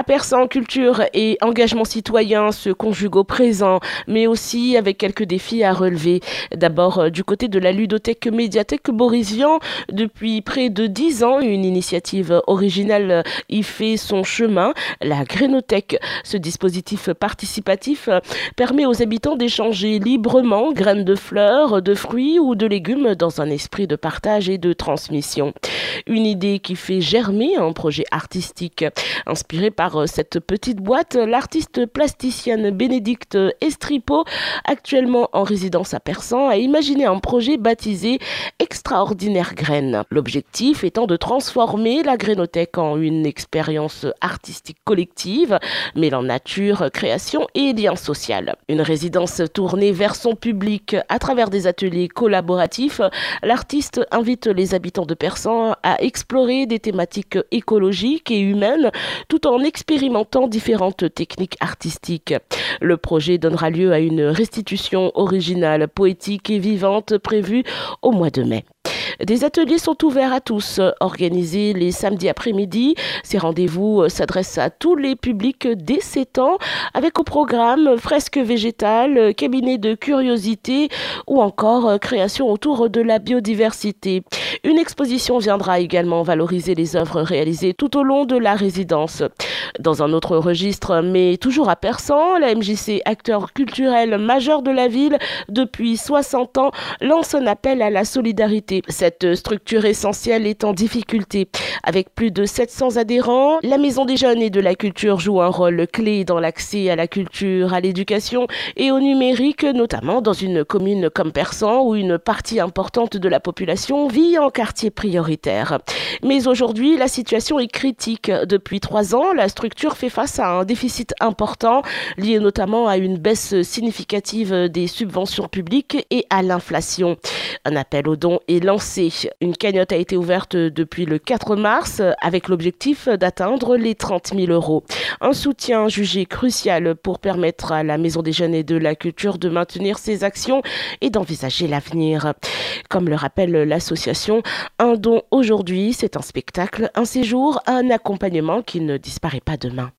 À Persan, culture et engagement citoyen se conjuguent au présent, mais aussi avec quelques défis à relever. D'abord, du côté de la ludothèque médiathèque Boris Vian, depuis près de 10 ans, une initiative originale y fait son chemin, la Grainothèque. Ce dispositif participatif permet aux habitants d'échanger librement graines de fleurs, de fruits ou de légumes dans un esprit de partage et de transmission. Une idée qui fait germer un projet artistique. Inspiré par cette petite boîte, l'artiste plasticienne Bénédicte Estripo, actuellement en résidence à Persan, a imaginé un projet baptisé Extraordinaire Graine. L'objectif étant de transformer la Grainothèque en une expérience artistique collective, mêlant nature, création et lien social. Une résidence tournée vers son public à travers des ateliers collaboratifs, l'artiste invite les habitants de Persan à explorer des thématiques écologiques et humaines tout en expérimentant différentes techniques artistiques. Le projet donnera lieu à une restitution originale, poétique et vivante prévue au mois de mai. Des ateliers sont ouverts à tous, organisés les samedis après-midi. Ces rendez-vous s'adressent à tous les publics dès 7 ans, avec au programme fresques végétales, cabinet de curiosité ou encore création autour de la biodiversité. Une exposition viendra également valoriser les œuvres réalisées tout au long de la résidence. Dans un autre registre, mais toujours à Persan, la MJC, acteur culturel majeur de la ville depuis 60 ans, lance un appel à la solidarité. Cette structure essentielle est en difficulté. Avec plus de 700 adhérents, la Maison des Jeunes et de la Culture joue un rôle clé dans l'accès à la culture, à l'éducation et au numérique, notamment dans une commune comme Persan où une partie importante de la population vit en quartier prioritaire. Mais aujourd'hui, la situation est critique. Depuis 3 ans, la structure fait face à un déficit important, lié notamment à une baisse significative des subventions publiques et à l'inflation. Un appel aux dons est lancé. Une cagnotte a été ouverte depuis le 4 mars avec l'objectif d'atteindre les 30 000 €. Un soutien jugé crucial pour permettre à la Maison des Jeunes et de la Culture de maintenir ses actions et d'envisager l'avenir. Comme le rappelle l'association, un don aujourd'hui, c'est un spectacle, un séjour, un accompagnement qui ne disparaît pas demain.